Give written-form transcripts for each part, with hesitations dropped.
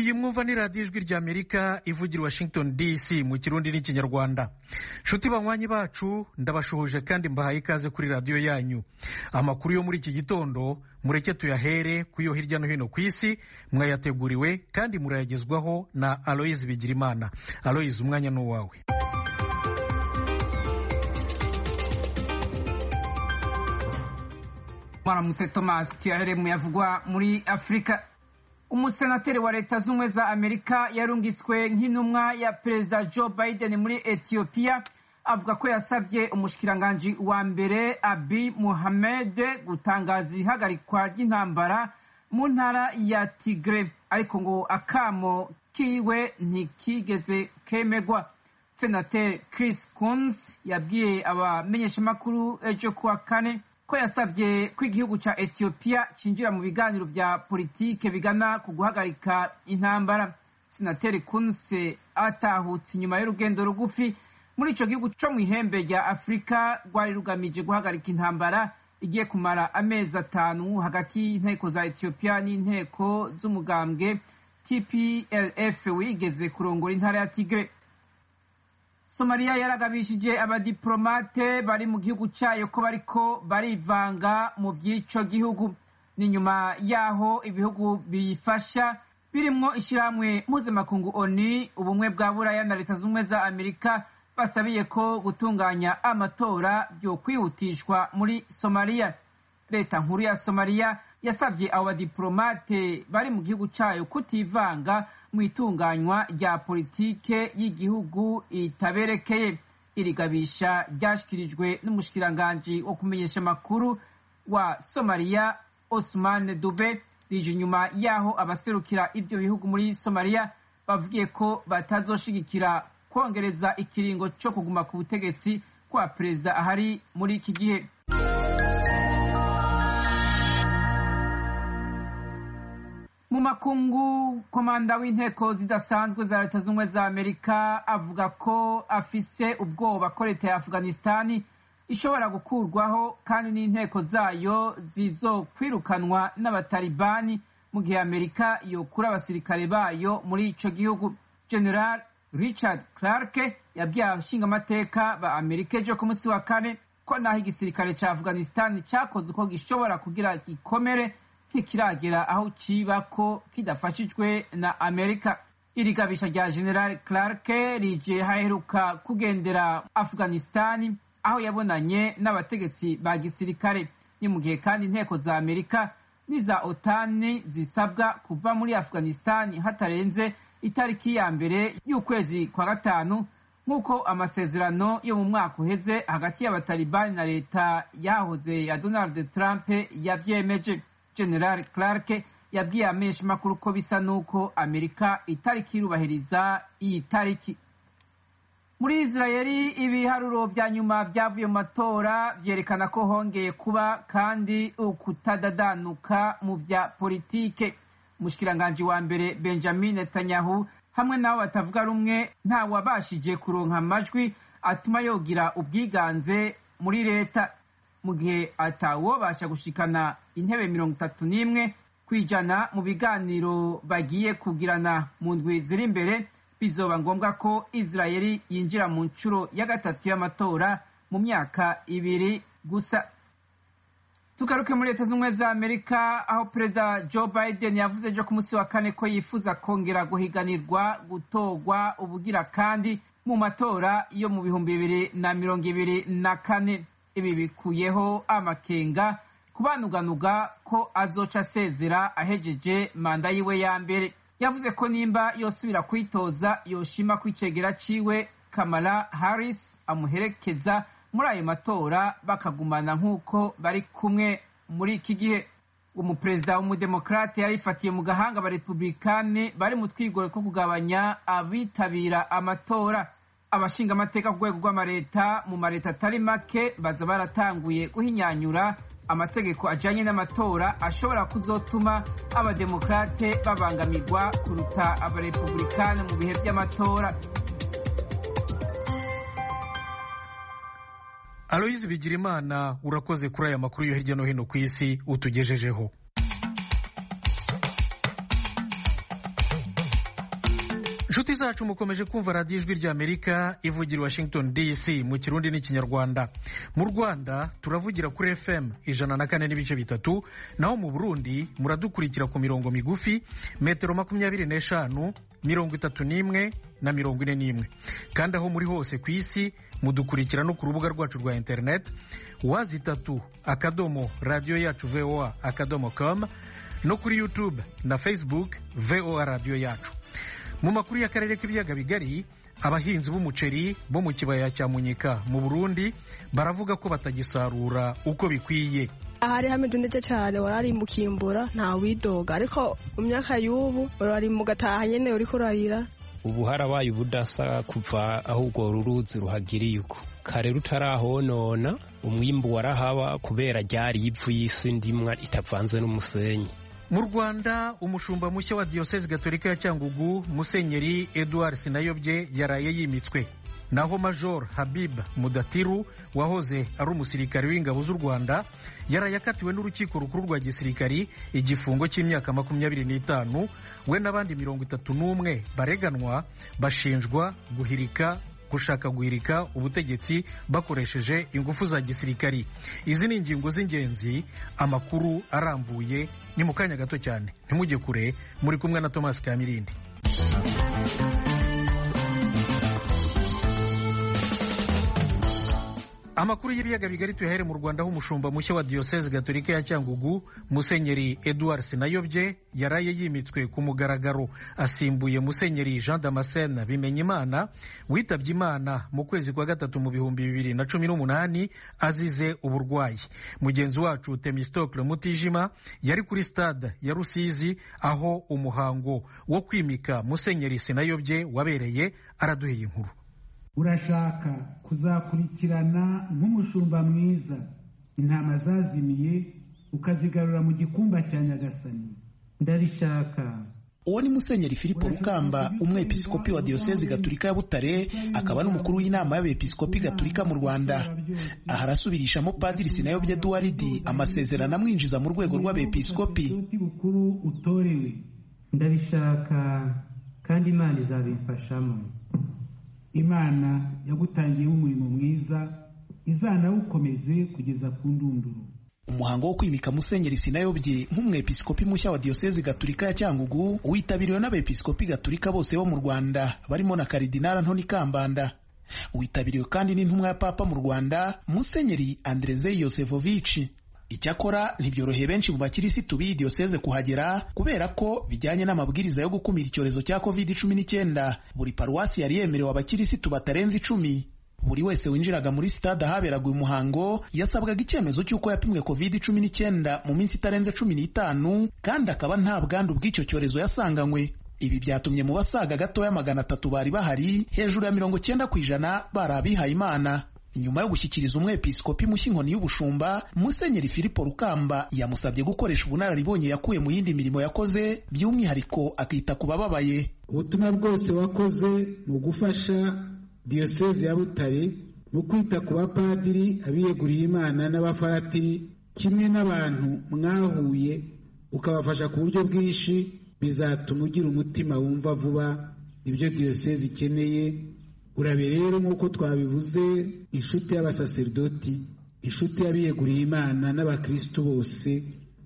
iyi mwumva ni radiyo ijwi ry'Amerika ivugira Washington DC mu kirundi n'ikinyarwanda. Nshuti banywanyi bacu ndabashuhuje kandi mbahaye ikaze kuri radiyo yanyu. Amakuru yo muri iki gitondo mureke tuyahere kuyo hirya no hino ku isi, mwayateguriwe kandi murayagezwaho na Aloise Bigirimana. Aloise, umwanya ni uwawe. Mwaramutse Thomas, tuyahere mu yavugwa muri Afrika. Umusenateri wa leta z'ubumwe za Amerika yarungitswe nk'intumwa ya Perezida Joe Biden muri Ethiopia avuga ko yasavye umushikiranganji wa mbere Abiy Mohamed gutangaza ihagarikwa ry'intambara mu ntara ya Tigray, ariko ngo akamo kiwe ntikigeze kemegwa. Senateri Chris Coons yabwiye abamenyeshamakuru ejo kuwa kane ko yasavye ko igihugu ca Ethiopia cinjira mu biganiro vya politike bigana ku guhagarika intambara. Senateri Coons atahutse inyuma y'urugendo rugufi muri ico gihugu co mw'ihembe rya Afrika rwari rugamije guhagarika intambara igiye kumara amezi 5 hagati y'inteko za Ethiopia n'inteko z'umugambwe TPLF wigeze kurongora intara ya Tigray. Somalia yaragabishije abadiplomate bari mu gihugu cayo ko bariko barivanga mu by'ico gihugu. Ni nyuma yaho ibihugu biyifasha birimwo ishiramwe mpuzamakungu ONU, ubumwe bwa Buraya na leta z'ubumwe za Amerika basabiye ko gutunganya amatora byo kwihutishwa muri Somalia. Leta nkuru ya Somalia yasabye abo badiplomate bari mu gihugu cayo kutivanga mu itunganywa rya politike y'igihugu itaberekeye. Irigabisha ryashikirijwe n'umushikiranganji wo kumenyesha makuru wa Somalia Osman Dube rije nyuma yaho abaserukira ivyo bihugu muri Somalia bavugiye ko batazoshigikira kongereza ikiringo co kuguma ku butegetsi kwa perezida ahari muri iki gihe. Mu makungu, komanda w'inteko zidasanzwe za leta z'ubumwe za Amerika avuga ko afise ubwoba ko leta ya Afghanistan ishobora gukurwaho kandi n'inteko zayo zizokwirukanwa n'abatalibani mu gihe Amerika yokura abasirikare bayo muri ico gihugu. General Richard Clark yabwiye abashingamateka ba Amerika ejo ku munsi wa kane ko naho igisirikare ca Afghanistan cakoze uko gishobora kugira gikomere kikiragera aho ciba ko kidafashijwe na Amerika. Irigabisha rya General Clark rije haheruka kugendera Afghanistan aho yabonanye n'abategetsi ba gisirikare. Ni mu gihe kandi inteko za Amerika n'iza OTAN zisabwa kuva muri Afghanistan hatarenze itariki ya mbere y'ukwezi kwa gatanu nk'uko amasezerano yo mu mwaka uheze hagati y'abatalibani na leta yahoze ya Donald Trump yavyemeje. General Clark yabwiye amenshi makuru ko bisa nuko Amerika itariki irubahiriza iyi tariki. Muri Israeli ibiharuro vya nyuma vyavuye mu matora vyerekana ko hongeye kuba kandi ukutadadanuka mu vya politike. Umushikiranganji wa mbere Benjamin Netanyahu hamwe nabo batavuga rumwe nta wabashije kuronka amajwi atuma yogira ubwiganze muri leta, mu gihe atawobasha gushikana intebe 31 kwijana mu biganiro bagiye kugirana mu ndwi ziri imbere. Bizoba ngombwa ko Israeli yinjira mu ncuro ya gatatu y'amatora mu myaka 2 gusa. Tugaruke muri leta z'ubumwe za Amerika aho Perezida Joe Biden yavuze ejo ku munsi wa kane ko yifuza kongera guhiganirwa gutorwa ubugira kandi mu matora yo mu 2024. Ibi bikuyeho amakenga kubanuganuga ko azoca asezera ahejeje manda yiwe ya mbere. Yavuze ko nimba yosubira kwitoza yoshima kwicegera ciwe Kamala Harris amuherekeza muri ayo matora bakagumana nk'uko bari kumwe muri iki gihe. Umuperezida w'umudemokrate yarifatiye mu gahanga abarepublikani bari mu twigoro ko kugabanya abitabira amatora. Abashinga amateka ku rwego rw'amareta mu mareta atari make baza baratanguye guhinyanyura amategeko ajanye n'amatora ashobora kuzotuma abademokrate babangamirwa kuruta abarepublikani mu bihe vy'amatora. Aloise Bigirimana, urakoze kuri aya makuru yo hirya no hino ku isi utugejejeho. nshuti zacu mukomeje kumva radiyo ijwi ry'Amerika ivugira Washington DC mu kirundi n'ikinyarwanda. Mu Rwanda turavugira kuri FM 104.3, naho mu Burundi muradukurikira ku mirongo migufi metero 25, 31 na 41. Kandi aho muri hose ku isi mudukurikira no ku rubuga rwacu rwa internet www.radioyacu.voa.com no kuri YouTube na Facebook VOA Radio Yacu. Mu makuru y'akarere k'ibiyaga bigari, abahinzi b'umuceri bo mu kibaya cya Munyika mu Burundi baravuga ko batagisarura uko bikwiye. Ahari hameze neza cyane, warari mu kimbura nta widoga, ariko mu myaka y'ubu warari mu gataha nyene uri kurarira. Ubu harabaye ubudasa kuva aho urwo ruruzi ruhagiriye uko kare rutarahonona, umwimbu warahaba kubera ryari ivu y'isi ndimwa itavanze n'umusenyi. Mu Rwanda umushumba mushya wa Diocese Gatolika ya Cyangugu Musenyeri Edouard Sinayobye yaraye yimitswe, naho Major Habib Mudatiru wahoze ari umusirikare w'ingabo z'u Rwanda yaraye akatiwe n'urukiko rukuru rwa gisirikari igifungo cy'imyaka 25. We n'abandi 31 bareganwa bashinjwa gushaka guhirika ubutegetsi bakoresheje ingufu za gisirikari. Izi ni ingingo z'ingenzi, amakuru arambuye ni mu kanya gato cyane, ntimujye kure, muri kumwe na Thomas Kamirindi. Amakuru y'ibiyaga bigari tuyahere mu Rwanda, aho umushumba mushya wa Diocese Gatolika ya Cyangugu Musenyeri Edouard Sinayobye yaraye yimitswe ku mugaragaro, asimbuye Musenyeri Jean Damascene Bimenyimana witabye Imana mu kwezi kwa gatatu mu 2018 azize uburwayi. Mugenzi wacu Temistocle Mutijima yari kuri stade ya Rusizi aho umuhango wo kwimika Musenyeri Sinayobye wabereye, araduheye inkuru. Urashaka kuzakurikirana nk'umushumba mwiza intama zazimiye ukazigarura mu gikumba cya Nyagasani. Ndarishaka. Uwo ni Musenyeri Filipo Rukamba, umwepiskopi wa Diocese Gatolika ya Butare, akaba n'umukuru w'inama y'abepiskopi Gatolika mu Rwanda. Aha arasubirishamo Padiri Sinayobye Edouard amasezerano amwinjiza mu rwego rw'abepiskopi. Ndarishaka kandi Imana izabimfashamo. Imana yagutangiye umurimo mwiza izanawukomeze kugeza ku ndunduro. Umuhango wo kwimika Musenyeri Sinayobye nk'umwepiskopi mushya wa Diocese Gatolika ya Cyangugu witabiriwe n'abepiskopi Gatolika bose bo mu Rwanda, barimo na Karidinali Antoni Kambanda. Witabiriwe kandi n'intumwa ya Papa mu Rwanda, Musenyeri Andrzej Yosefovic. Icyakora ntibyoroheye benshi mu bakirisitu b'iyi Diocese kuhagera kubera ko bijyanye n'amabwiriza yo gukumira icyorezo cya COVID-19. Buri paruwasi yari yemerewe abakirisitu batarenze 10. Buri wese winjiraga muri stade ahaberaga uyu muhango yasabwaga icyemezo cy'uko yapimwe COVID-19 mu minsi itarenze 15, kandi akaba nta bwandu bw'icyo cyorezo yasanganywe. Ibi byatumye mu basaga gatoya 300 bari bahari, hejuru ya 90% bari abihaye Imana. Nyuma yo gushyikiriza umwepiskopi mushya inkoni y'ubushumba, Musenyeri Filipo Rukamba yamusabye gukoresha ubunararibonye yakuye mu yindi mirimo yakoze, by'umwihariko akita ku bababaye. Ubutumwa bwose wakoze mu gufasha Diocese ya Butare mu kwita ku bapadiri, abiyeguriye Imana n'abafaratiri, kimwe n'abantu mwahuye ukabafasha ku buryo bwinshi, bizatuma ugira umutima wumva vuba ibyo Diocese ikeneye. Urabe rero nk'uko twabivuze, inshuti y'abasaserdoti, inshuti y'abiyeguriye Imana n'abakristo bose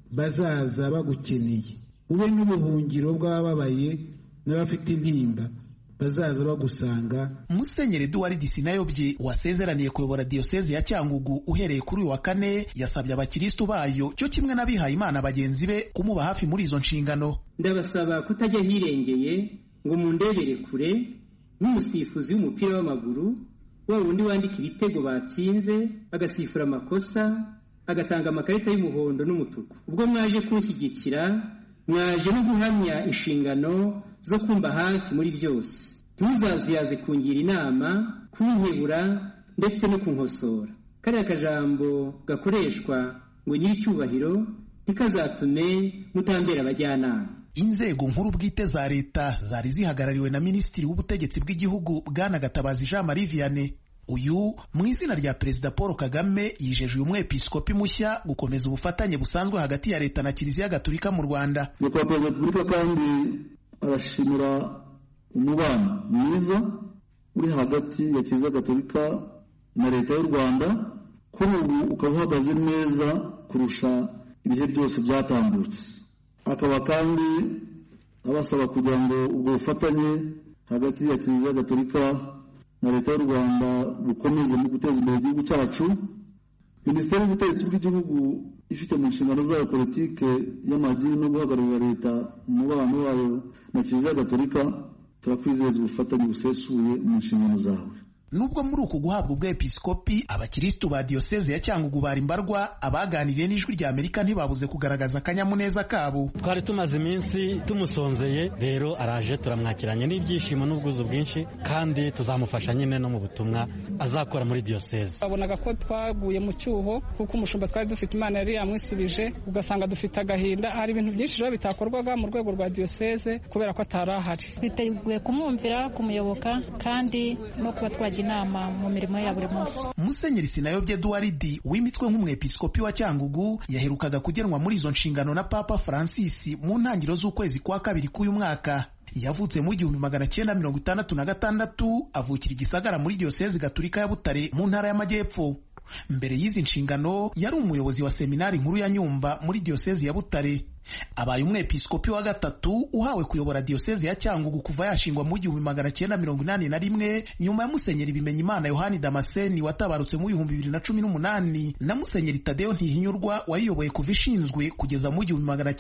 bazaza bagukeneye. Ube n'ubuhungiro bw'abababaye n'abafite intimba bazaza bagusanga. Musenyeri Edouard Sinayobye wasezeraniye kuyobora Diocese ya Cyangugu uhereye kuri uyu wa kane, yasabye abakristo bayo cyo kimwe n'abihaye Imana bagenzi be kumuba hafi muri izo nshingano. Ndabasaba kutajya hirengeye ngo mundebere kure nk'umusifuzi w'umupira w'amaguru, wa wundi wandika ibitego batsinze, agasifura amakosa, agatanga amakarita y'umuhondo n'umutuku. Ubwo mwaje kunshyigikira, mwaje no guhamya inshingano zo kumba hafi muri byose. Ntuzazuyaze kungira inama, kunkebura ndetse no kunkosora. Kariya kajambo gakoreshwa ngo nyiricyubahiro ntikazatume mutambera abajyanama. Inzego nkuru bwite za leta zari zihagarariwe na Minisitiri w'Ubutegetsi bw'Igihugu Bwana Gatabazi Jean Marie Vianney. Uyu mu izina rya Perezida Paul Kagame yijeje uyu mwepiskopi mushya gukomeza ubufatanye busanzwe hagati ya leta na Kiliziya Gatolika mu Rwanda. Nyakubahwa Perezida wa Repubulika kandi arashimira umubano mwiza uri hagati ya Kiliziya Gatolika na leta y'u Rwanda kuri ubu ukaba uhagaze neza kurusha ibihe byose byatambutse. Akaba kandi abasaba kugira ngo ubwo bufatanye hagati ya Kiliziya Gatolika na leta y'u Rwanda bukomeze mu guteza imbere igihugu cyacu. Minisiteri y'Ubutegetsi bw'Igihugu ifite mu nshingano zayo politike y'amadini no guhagararira leta mu mubano wayo na Kiliziya Gatolika, turakwizeza ubufatanye busesuye mu nshingano zawe. Nubwo muri uku guhabwa ubwepiskopi abakirisitu ba diyoseze ya Cyangugu bari mbarwa, abaganiriye n'Ijwi rya Amerika ntibabuze kugaragaza akanyamuneza kabo. Twari tumaze iminsi tumusonzeye, rero araje turamwakiranye n'ibyishimo n'ubwuzu bwinshi, kandi tuzamufasha nyine no mu butumwa azakora muri diyoseze. Babonaga ko twaguye mu cyuho kuko umushumba twari dufite Imana yari yamwisubije, ugasanga dufite agahinda. Hari ibintu byinshi rero bitakorwaga mu rwego rwa diyoseze kubera ko atari ahari. Twiteguye kumwumvira, kumuyoboka kandi no kuba twagira inama mu mirimo ya buri munsi. Musenyeri Sinayobye Eduard wimitswe nk'umwepiskopi wa Cyangugu yaherukaga kugenwa muri izo nshingano na Papa Francis mu ntangiriro z'ukwezi kwa kabiri k'uyu mwaka. Yavutse mu 1966, avukira Igisagara muri diyoseze Gatolika ya Butare mu ntara y'Amajyepfo. Mbere y'izi nshingano yari umuyobozi wa seminari nkuru ya Nyumba muri diyoseze ya Butare. Abaye umwepiskopi wa gatatu uhawe kuyobora diyoseze ya Cyangugu kuva yashingwa mu 1981 nyuma ya Musenyeri Bimenyimana Yohani Damascene watabarutse mu 2018 na Musenyeri Tadeo Ntihinyurwa wayiyoboye kuva ishinzwe kugeza mu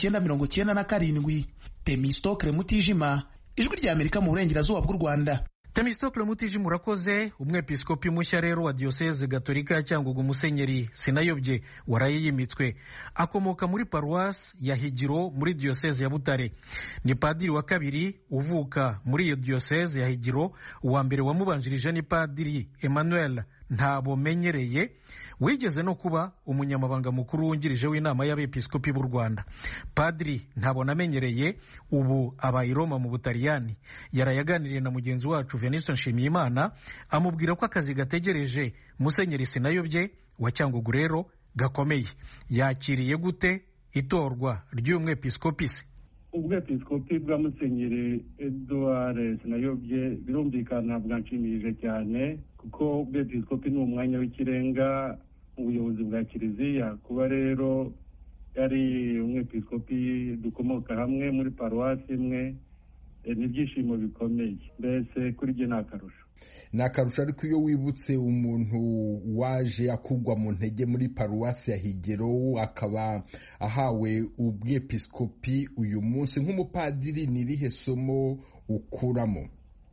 1997. Temistokle Mutijima, Ijwi rya Amerika mu burengerazuba bw'u Rwanda. Temistokle Mutijima urakoze. Umwepiskopi mushya rero wa diyoseze Gatolika ya Cyangugu Musenyeri Sinayobye waraye yimitswe, akomoka muri paruwasi ya Higiro muri diyoseze ya Butare. Ni padiri wa kabiri uvuka muri iyo diyoseze ya Higiro. Uwa mbere wamubanjirije ni Padiri Emmanuel Ntabomenyereye wigeze no kuba umunyamabanga mukuru wungirije w'inama y'abepiskopi b'u Rwanda. Padiri Ntabonamenyereye ubu aba i Roma mu Butaliyani. Yarayaganiriye na mugenzi wacu Venuste Nshimiyimana amubwira ko akazi gategereje Musenyeri Sinayobye wa Cyangugu rero gakomeye. Yakiriye gute itorwa ry'umwepiskopi se? Ubwepiskopi bwa Musenyeri Eduard Sinayobye birumvikana bwanshimishije cyane, kuko ubwepiskopi ni umwanya w'ikirenga mu buyobozi bwa Kiliziya. Kuba rero yari umwepiskopi dukomoka hamwe muri paruwasi imwe ni ibyishimo bikomeye, mbese kuri jye ni akarusho. Ni akarusho, ariko iyo wibutse umuntu waje akugwa mu ntege muri paruwasi ya Higiro akaba ahawe ubwepiskopi uyu munsi, nk'umupadiri ni irihe somo ukuramo?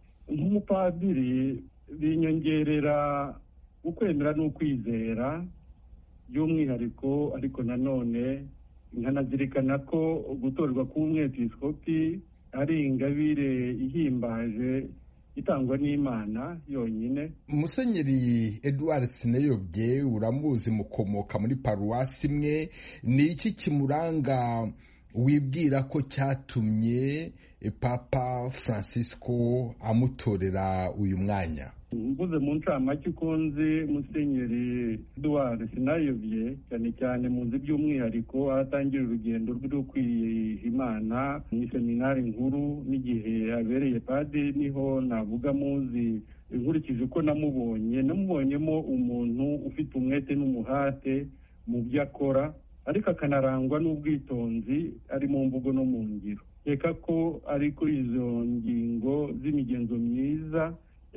Nk'umupadiri binyongerera ukwemera n'ukwizera by'umwihariko, ariko nanone nkanazirikana ko gutorwa k'umwepiskopi ari ingabire ihimbaje itangwa n'Imana yonyine. Musenyeri Eduard Sinayobye uramuzi, mukomoka muri paruwasi imwe. Ni iki kimuranga wibwira ko cyatumye Papa Francisco amutorera uyu mwanya? Mvuze mu ncamake uko nzi Musenyeri Eduard Sinayobye, cyane cyane muzi by'umwihariko ahatangira urugendo rwo kwiha Imana mu seminari nkuru, n'igihe abereye padiri niho navuga muzi. Nkurikije uko namubonyemo umuntu ufite umwete n'umuhate mu byo akora, ariko akanarangwa n'ubwitonzi ari mu mvugo no mu ngiro. Reka ko ari kuri izo ngingo z'imigenzo myiza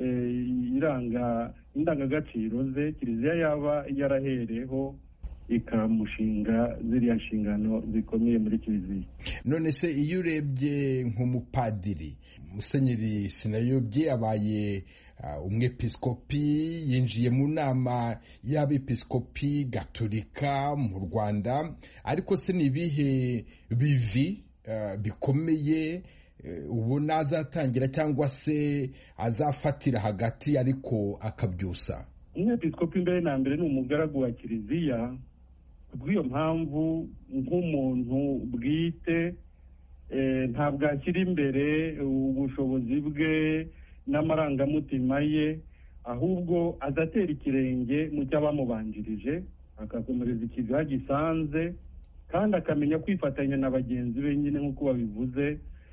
iranga indangagaciro ze Kiliziya yaba yarahereho ikamushinga ziriya nshingano zikomeye muri Kiliziya. None se iyo urebye nk'umupadiri, Musenyeri Sinayobye abaye umwepiskopi, yinjiye mu nama y'abepiskopi Gatolika mu Rwanda, ariko se ni ibihe bivi bikomeye ubona azatangira cyangwa se azafatira hagati ariko akabyusa? Umwepiskopi mbere na mbere ni umugaragu wa Kiliziya. Kubw'iyo mpamvu nk'umuntu bwite ntabwo ashyira imbere ubushobozi bwe n'amarangamutima ye, ahubwo azatera ikirenge mu cy'abamubanjirije, akakomereza ikigo gisanze, kandi akamenya kwifatanya na bagenzi be nyine nk'uko babivuze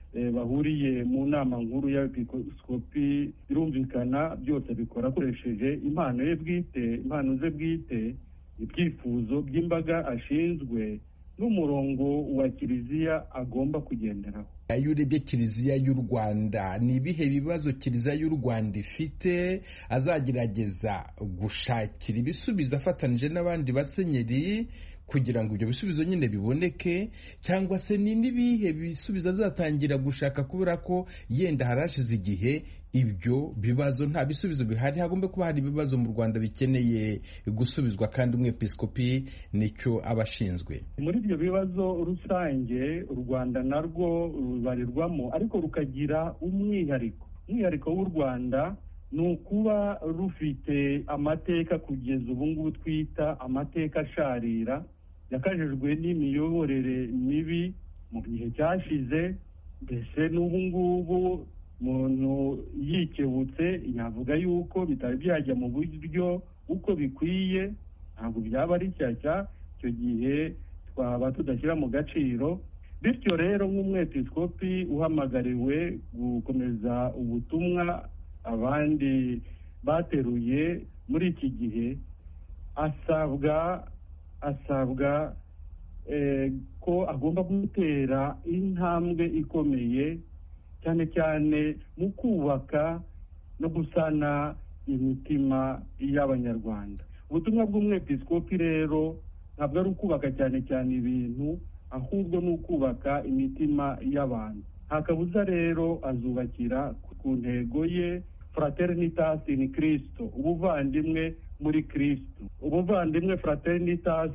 bahuriye mu nama nkuru y'abepiskopi birumvikana byose bikora akoresheje impano ze bwite, ibyifuzo by'imbaga ashinzwe n'umurongo wa kiliziya agomba kugenderaho. Iyo urebye kiliziya y'u Rwanda, ni ibihe bibazo kiliziya y'u Rwanda ifite azagerageza gushakira ibisubizo afatanije n'abandi basenyeri kugira ngo ibyo bisubizo nyine biboneke, cyangwa se ni n'ibihe bisubizo azatangira gushaka kubera ko yenda harashize igihe ibyo bibazo nta bisubizo bihari? Hagomba kuba hari ibibazo mu Rwanda bikeneye gusubizwa kandi umwepiskopi nicyo abashinzwe. Muri ibyo bibazo rusange u Rwanda narwo rubarirwamo, ariko rukagira umwihariko w'u Rwanda ni ukuba rufite amateka kugeza ubu ngubu twita amateka asharira, yakajijwe n'imiyoborere mibi mu gihe cyashize. Mbese n'ubu ngubu umuntu yikebutse yavuga yuko bitari byajya mu buryo uko bikwiye, ntabwo byaba ari shyashya, icyo gihe twaba tudashyira mu gaciro. Bityo rero nk'umwepiskopi uhamagariwe gukomeza ubutumwa abandi bateruye muri iki gihe, asabwa ko agomba gutera intambwe ikomeye cyane cyane mu kubaka no gusana imitima y'Abanyarwanda. Ubutumwa bw'umwepiskopi rero ntabwo ari ukubaka cyane cyane ibintu, ahubwo ni ukubaka imitima y'abantu. Nta kabuza rero azubakira ku ntego ye, fraternitas in Cristo, ubuvandimwe muri Kristo. Ubuvandimwe fraternitas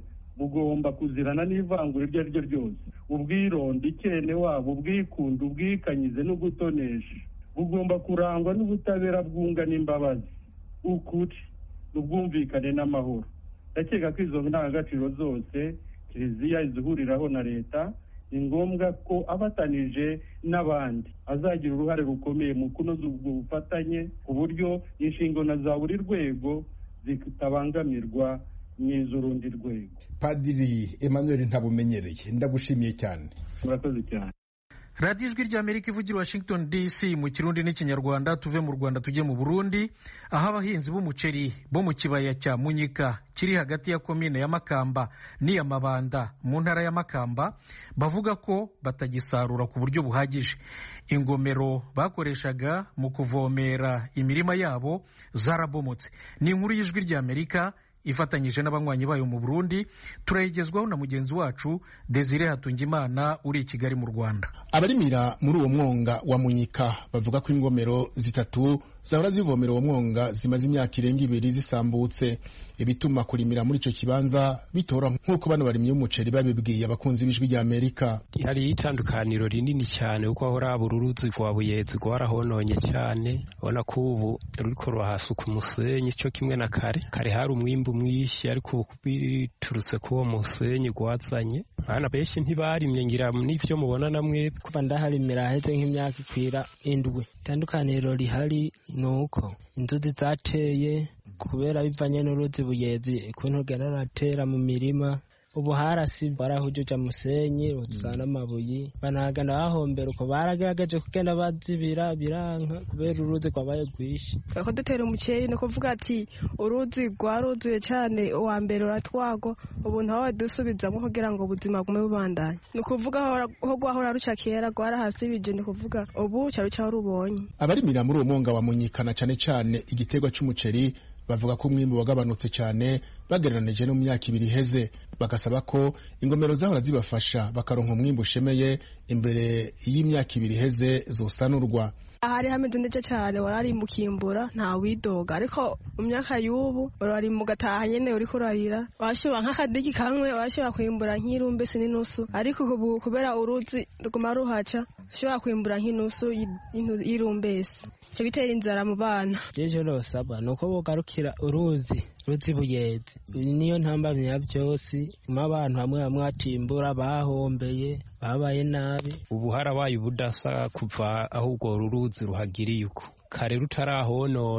bugomba kuzirana n'ivangura iryo ari ryo ryose, ubwironde, ikene wabo, ubwikunde, ubwikanyize no gutonesha. Bugomba kurangwa n'ubutabera bwunga n'imbabazi, ukuri, ubwumvikane n'amahoro. Ndakeka ko izo ndangagaciro zose kiliziya izihuriraho na leta, ni ngombwa ko abatanije n'abandi azagira uruhare rukomeye mu kunoza ubwo bufatanye, ku buryo inshingano za buri rwego zitabangamirwa n'iz'urundi rwego. Padiri Emmanuel Ntabumenyereye, ndagushimiye cyane. Murakoze cyane. radiyo ijwi ry'Amerika ivugira Washington DC mu kirundi n'ikinyarwanda. Tuve mu Rwanda tujye mu Burundi, aho abahinzi b'umuceri bo mu kibaya cya Munyika kiri hagati ya komine ya Makamba n'iya Mabanda mu ntara ya Makamba bavuga ko batagisarura ku buryo buhagije. Ingomero bakoreshaga mu kuvomera imirima yabo zarabomotse. Ni inkuru y'ijwi ry'Amerika ifatanyije n'abanywanyi bayo mu Burundi, turayigezwaho na mugenzi wacu Desire Hatungimana uri i Kigali mu Rwanda. Abarimira muri uwo mwonga wa Munyika bavuga ko ingomero zitatu zahora zivomera uwo mwonga zimaze imyaka irenga 2 zisambutse, ibituma kurimira muri ico kibanza bitora nk'uko bano barimye umuceri babibwiye abakunzi b'ijwi ry'Amerika. Hari itandukaniro rinini cyane uko ahora uruzi rwa Buyezi rwarahononye cyane, ubona ko ubu ruriko ruhasuka umusenyi cyo kimwe na kare hari umwimbu mwinshi, ariko biturutse ku uwo musenyi gwazanye abana benshi ntibarimye, ngira n'ivyo mubona namwe. Kuva ndaharimira heze nk'imyaka ikwira 7. Itandukaniro rihari nuko inzuzi zateye kubera bivanye n'uruzi Buyezi ukuntu rwaratera mu mirima. Ubu harasi barahujuja musenyi uzana amabuye, banagana bahombera uko baragerageje kugenda bazibira biranka kubera uruzi kwabaye rwishi. Ko dutera umuceri no kuvuga ati uruzi rwaruzuye cyane, uwa mbere uratwago, ubu ntaho dusubizamo kugira ngo ubuzima gume bubandanye. No kuvuga ho gwahora ruca kera gwarahasibije, no kuvuga ubu cyaruca rubonye. Abarimira muri uwo mwonga wa Munyikana cyane igiterwa cy'umuceri bavuga ko umwimbu wagabanutse cyane bagereranije no mu myaka 2 iheze, bagasaba ko ingomero zahora zibafasha bakaronka umwimbu ushemeye imbere y'imyaka 2 iheze zosanurwa. Ahari hameze neza cyane, warari mu kimbura nta widoga, ariko mu myaka y'ubu warari mu gataha nyene uri kurarira, washiba nk'akadigi kamwe washiba kwimbura nk'irumbe n'inusu, ariko ubu kubera uruzi ruguma ruhaca shobora kwimbura nk'inusu y'irumbesi, cyo bitera inzara mu bana. Jeje rosaba nuko bogarukira uruzi Buyezi, niyo ntambamye ya byose, mu abantu hamwe atimbura bahombeye babaye nabi. Ubu harabaye ubudasa kuva aho urwo ruzi ruhagiriye uko kare rutarahonona,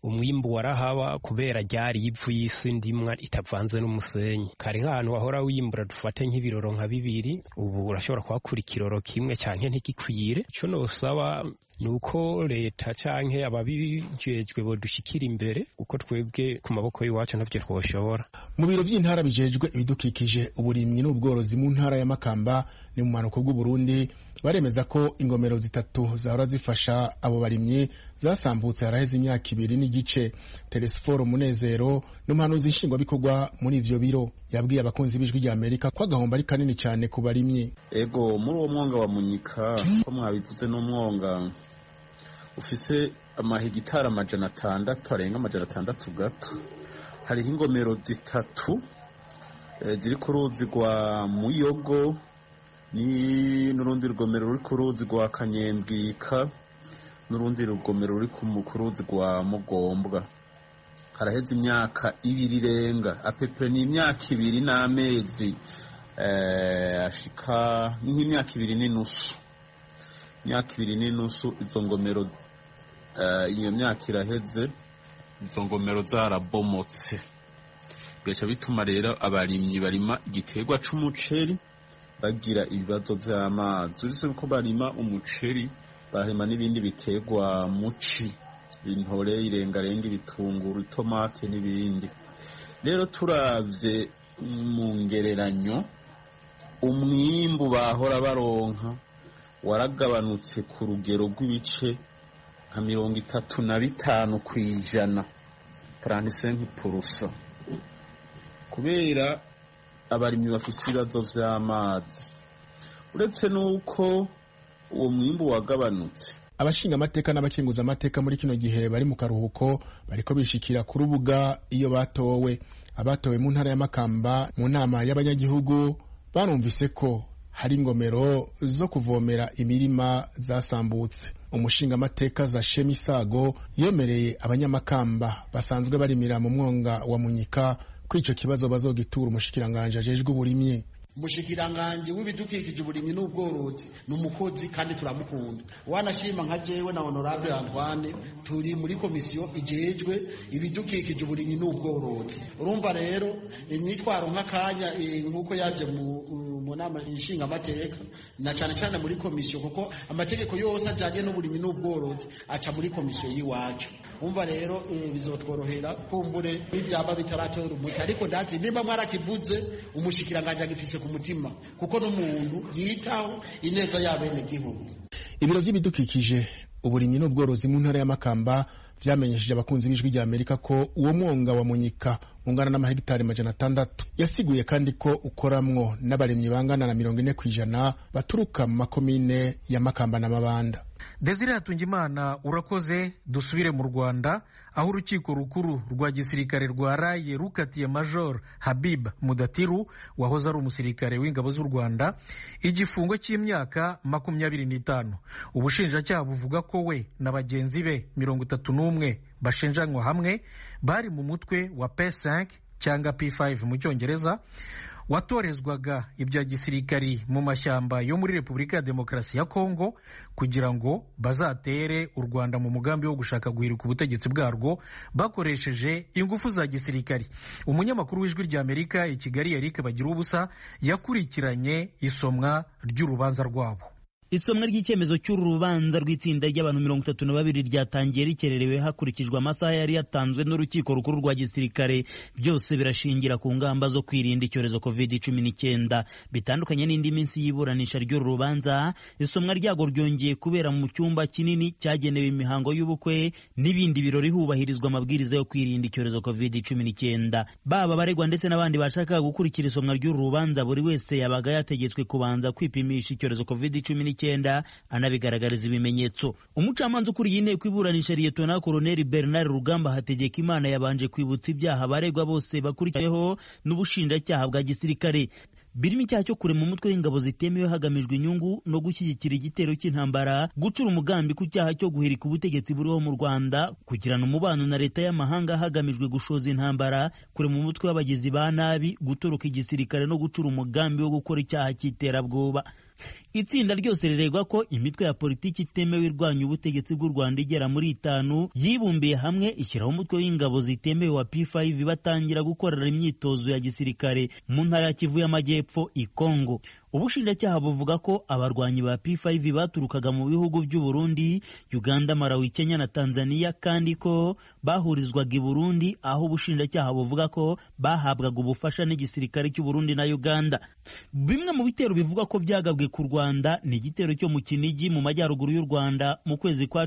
umwimbu warahaba kubera ryari ivu y'isi ndimwa itavanze n'umusenyi. Kare nk'ahantu wahora wimbura dufate nk'ibiroro nka 2, ubu urashobora kuhakura ikiroro kimwe canke ntigikwire. Ico nosaba nuko leta canke ababijejwe bodushikira imbere uko twebwe ku maboko y'iwacu ntavyo twoshobora. Mu biro vy'intara bijejwe ibidukikije uburimyi n'ubworozi mu ntara ya Makamba ni mu manuko bw'u Burundi baremeza ko ingomero 3 zahora zifasha abo barimyi zasambutse haraheze imyaka 2 n'igice. Telesforo Munezero n'umuhanuzi nshingwabikorwa muri ivyo biro yabwiye abakunzi b'ijwi rya Amerika ko agahomba ari kanini cyane ku barimyi. Ego muri uwo mwonga wa Munyika ko mwabivuze n'umwonga ufise amahegitari 600 arenga 600 gato. Hariho ingomero 3 ziri ku ruzi rwa Muyogo ni n'urundi rugomero ruri ku ruzi rwa Kanyembwika n'urundi rugomero ruri ku ruzi rwa Mugombwa. Haraheze imyaka 2 irenga apepe ni imyaka 2 n'amezi ashika nk'imyaka 2 n'inusu. Imyaka 2 n'inusu izo ngomero iyo myaka iraheze izo ngomero zarabomotse. Bica bituma rero abarimyi barima igiterwa c'umuceri bagira ibibazo vy'amazi. Uretse ko barima umuceri barima n'ibindi biterwa muci, intore, irengarenga, ibitunguru, itomate n'ibindi. Rero turavye mu ngereranyo umwimbu bahora baronka waragabanutse ku rugero rw'ibice nka 35% kw'ijana 35%, kubera abarimyi bafise ibibazo vy'amazi. Uretse nuko uwo mwimbu wagabanutse, abashinga amateka n'abakenguza amateka muri kino gihe bari mu karuhuko bariko bishikira ku rubuga iyo batowe. Abatowe mu ntara ya Makamba mu nama y'abanyagihugu barumvise ko hari ingomero zo kuvomera imirima zasambutse. Umushinga amateka za Shemisago yemereye abanyamakamba basanzwe barimira mu mwonga wa Munyika ko ico kibazo bazogitura umushikiranganje ajejwe uburimyi. Umushikiranganje w'ibidukikije uburimyi n'ubworozi n'umukozi kandi turamukunda. Wanashima nka jewe na Honorable Antoine turi muri komisiyo ijejwe ibidukikije uburimyi n'ubworozi. Urumva rero nitwaro nk'akanya nkuko yaje mu nama inshinga amateka na cyane muri komisiyo, kuko amategeko yose ajanye n'uburimyi n'ubworozi aca muri komisiyo yiwacu. Umva rero bizotworohera kumbure n'ivyaba bitaratora umuti, ariko ndazi nimba mwarakivuze umushikiranganje agifise ku mutima kuko n'umuntu yitaho ineza y'abene gihugu. Ibiro vy'ibidukikije uburimyi n'ubworozi mu ntara ya Makamba vyamenyesheje abakunzi b'ijwi rya Amerika ko uwo mwonga wa Munyika ungana n'amahegitari 600. Yasiguye kandi ko ukoramwo n'abarimyi bangana na 40% baturuka mu makomine ya Makamba na Mabanda. Desire Hatungimana urakoze. Dusubire mu Rwanda aho urukiko rukuru rwa gisirikare rwaraye rukatiye Major Habib Mudatiru wahoze ari umusirikare w'ingabo z'u Rwanda igifungo cy'imyaka 25. Ubushinjacyaha buvuga ko we na bagenzi be 31 bashinjanywa hamwe bari mu mutwe wa P5 cyangwa P5 mu Cyongereza watorezwaga ibya gisirikari mu mashyamba yo muri Repubulika ya Demokarasi ya Kongo kugira ngo bazatere u Rwanda mu mugambi wo gushaka guhirika ubutegetsi bwarwo bakoresheje ingufu za gisirikari. Umunyamakuru w'ijwi rya Amerika i Kigali Eric Bagirubusa yakurikiranye isomwa ry'urubanza rwabo. Isomwa ry'icyemezo cy'uru rubanza rw'itsinda ry'abantu 32 ryatangiye rikererewe hakurikijwe amasaha yari yatanzwe n'urukiko rukuru rwa gisirikare. Byose birashingira ku ngamba zo kwirinda icyorezo COVID-19. Bitandukanye n'indi minsi y'iburanisha ry'uru rubanza, isomwa ryago ryongeye kubera mu cyumba kinini cyagenewe imihango y'ubukwe n'ibindi birori hubahirizwa amabwiriza yo kwirinda icyorezo COVID-19. Baba baregwa ndetse n'abandi bashaka gukurikira isomwa ry'uru rubanza, buri wese yabaga yategetswe kubanza kwipimisha icyorezo COVID-19 anabigaragariza ibimenyetso. Umucamanza ukuriye inteko iburanisha Liyetona Koloneli Bernard Rugamba Hategekimana yabanje kwibutsa ibyaha baregwa bose bakurikiyeho n'ubushinjacyaha bwa gisirikare, birimo icyaha cyo kurema umutwe w'ingabo zitemewe hagamijwe inyungu no gushyigikira igitero cy'intambara, gucura umugambi ku cyaha cyo guhirika ubutegetsi buriho mu Rwanda, kugirana umubano na leta y'amahanga hagamijwe gushoza intambara, kurema umutwe w'abagizi ba nabi, gutoroka igisirikare no gucura umugambi wo gukora icyaha cy'iterabwoba. Itsinda ryose riregwa ko imitwe ya politiki itemewe irwanya ubutegetsi bw'u Rwanda igera muri 5 yibumbiye hamwe ishyiraho umutwe w'ingabo zitemewe wa P5 batangira gukorera imyitozo ya gisirikare mu ntara ya Kivu y'Amajyepfo i Kongo. Ubushinjacyaha buvuga ko abarwanyi ba P5 baturukaga mu bihugu by'u Burundi, Uganda, Malawi, Kenya na Tanzania kandi ko bahurizwaga i Burundi, aho ubushinjacyaha buvuga ko bahabwaga ubufasha n'igisirikare cy'u Burundi na Uganda. Bimwe mu bitero bivuga ko byagabwe ku Rwanda ni igitero cyo mu Kinigi mu majyaruguru y'u Rwanda mu kwezi kwa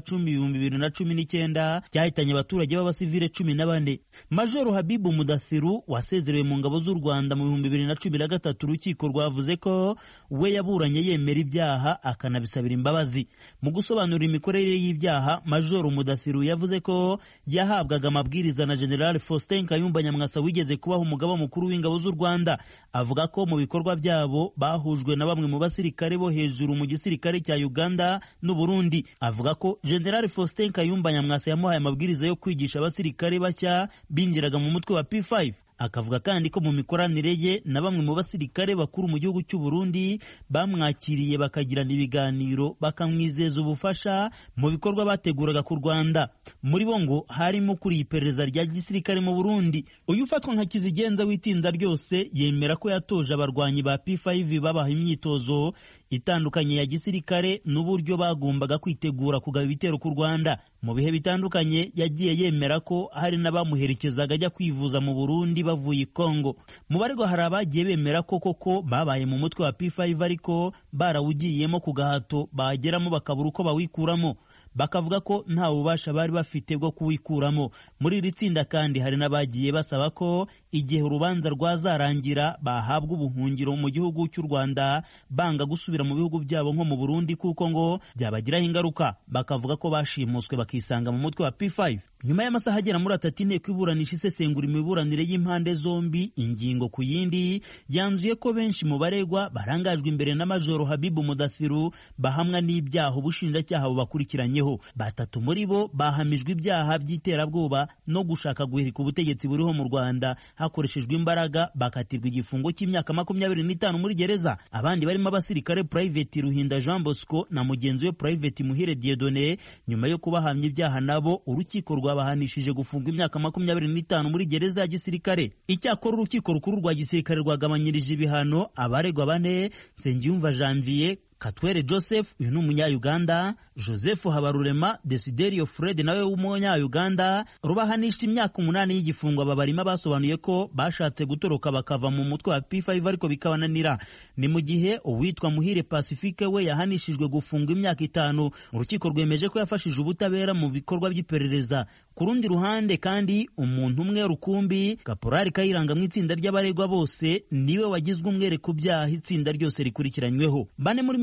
2019 cyahitanye abaturage b'abasivile 14. Major Habibu Mudathiru wasezerewe mu ngabo z'u Rwanda mu 2013 urukiko rwavuze ko we yaburanye yemera ibyaha akanabisabira imbabazi. Mu gusobanura imikorere y'ibyaha, Major Mudathiru yavuze ko yahabwaga amabwiriza na General Faustin Kayumba Nyamwasa wigeze kubaho umugaba mukuru w'ingabo z'u Rwanda. Avuga ko mu bikorwa byabo bahujwe na bamwe mu basirikare bo hejuru mu gisirikare cya Uganda n'u Burundi. Avuga ko General Faustin Kayumba Nyamwasa yamuhaye amabwiriza yo kwigisha abasirikare bashya binjiraga mu mutwe wa P5. Akavuga kandi ko mu mikoranire ye na bamwe mu basirikare bakuru mu gihugu cy'u Burundi bamwakiriye bakagirana ibiganiro bakamwizeza ubufasha mu bikorwa bateguraga ku Rwanda. Muri bo ngo harimo kuri iperereza rya gisirikare mu Burundi. Uyu ufatwa nka kizigenza w'itinda ryose yemera ko yatoje abarwanyi ba P5 babaha imyitozo itandukanye ya gisirikare n'uburyo bagombaga kwitegura kugaba ibitero ku Rwanda. Mu bihe bitandukanye yagiye yemera ko hari n'abamuherekezaga ajya kwivuza mu Burundi bavuye i Kongo. Mu baregwa hari abagiye bemera ko koko babaye mu mutwe wa P5 ariko barawugiyemo ku gahato, bageramo bakabura uko bawikuramo. Bakavuga ko nta bubasha bari bafite bwo kuwikuramo. Muri iri tsinda kandi hari n'abagiye basaba ko igihe urubanza rwazarangira bahabwa ubuhungiro mu gihugu cy'u Rwanda, banga gusubira mu bihugu byabo nko mu Burundi kuko ngo byabagiraho ingaruka. Bakavuga ko bashimuswe bakisanga mu mutwe wa P5. Nyuma y'amasaha agera muri 3 inteko iburanisha isesengura imiburanire y'impande zombi ingingo ku yindi, yanzuye ko benshi mu baregwa barangajwe imbere na Major Habibu Mudathiru bahamwa n'ibyaha ubushinjacyaha bubakurikiranyeho. 3 muri bo bahamijwe ibyaha by'iterabwoba no gushaka guhirika ubutegetsi buriho mu Rwanda hakoreshejwe imbaraga, bakatirwa igifungo cy'imyaka 25 muri gereza. Abandi barimo abasirikare Private Ruhinda Jean Bosco na mugenzi we Private Muhire Dieudonné, nyuma yo kubahamya ibyaha nabo urukiko bahanishije gufungwa imyaka 25 muri gereza ya gisirikare. Icyakora urukiko rukuru rwa gisirikare rwagabanyirije ibihano abaregwa 4: Nsengiyumva Janvier, Katwere Joseph uyu ni umunya-Uganda, Joseph Habarurema, Desiderio Fred nawe w'umunya-Uganda, rubahanisha imyaka 8 y'igifungo. Aba barimo basobanuye ko bashatse gutoroka bakava mu mutwe wa P5 ariko bikabananira. Ni mu gihe uwitwa Muhire Pacifique we yahanishijwe gufungwa imyaka 5. Urukiko rwemeje ko yafashije ubutabera mu bikorwa by'iperereza. Ku rundi ruhande kandi umuntu umwe rukumbi, Kaporari Kayiranga mu itsinda ry'abaregwa bose niwe wagizwe umwere ku byaha itsinda ryose rikurikiranyweho. 4 muri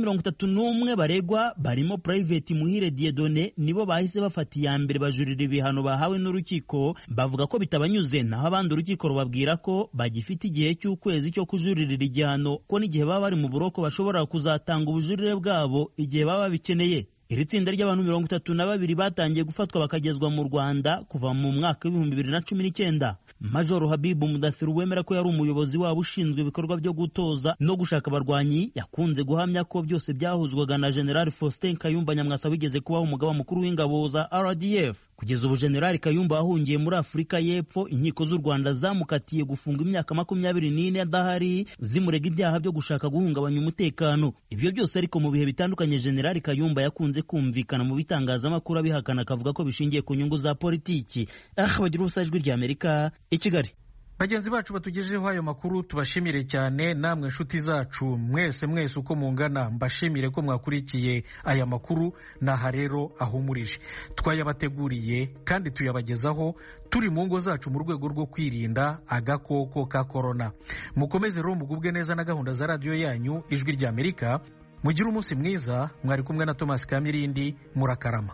31 baregwa barimo Private Muhire Dieudonné nibo bahise bafata iya mbere bajurira ibihano bahawe n'urukiko, bavuga ko bitabanyuze, naho abandi urukiko rubabwira ko bagifite igihe cy'ukwezi cyo kujuririra igihano, ko n'igihe baba bari mu buroko bashobora kuzatanga ubujurire bwabo igihe baba bikeneye. Iri tsinda ry'abantu 32 batangiye gufatwa bakagezwa mu Rwanda kuva mu mwaka wa 2019. Major Habibu Mudathiru wemera ko yari umuyobozi wabo ushinzwe ibikorwa byo gutoza no gushaka abarwanyi, yakunze guhamya ko byose byahuzwaga na General Faustin Kayumba Nyamwasa wigeze kubaho umugaba mukuru w'ingabo za RDF. Kugeza ubu General Kayumba ahungiye muri Afurika y'Epfo, inkiko z'u Rwanda zamukatiye gufunga imyaka 24 adahari zimurega ibyaha byo gushaka guhungabanya umutekano. Ibyo byose ariko mu bihe bitandukanye General Kayumba yakunze kumvikana mu bitangazamakuru abihakana, akavuga ko bishingiye ku nyungu za politiki. Bagira ubusajwi rya Amerika i Kigali. Bagenzi bacu batugejejeho ayo makuru tubashimire cyane. Namwe nshuti zacu mwese uko mungana, mbashimire ko mwakurikiye aya makuru. Naha rero ahumurije, twayabateguriye kandi tuyabagezaho turi mu ngo zacu mu rwego rwo kwirinda agakoko ka korona. Mukomeze rero mugubwe neza na gahunda za radio yanyu Ijwi rya Amerika. Mugire umunsi mwiza. Mwari kumwe na Thomas Kamirindi. Murakarama.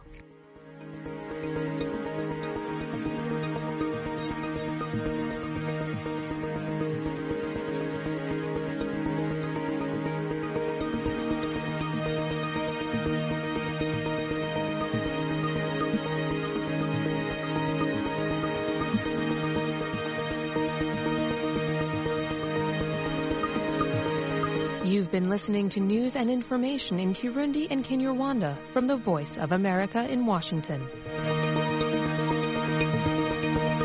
You've been listening to news and information in Kirundi and Kinyarwanda from the Voice of America in Washington.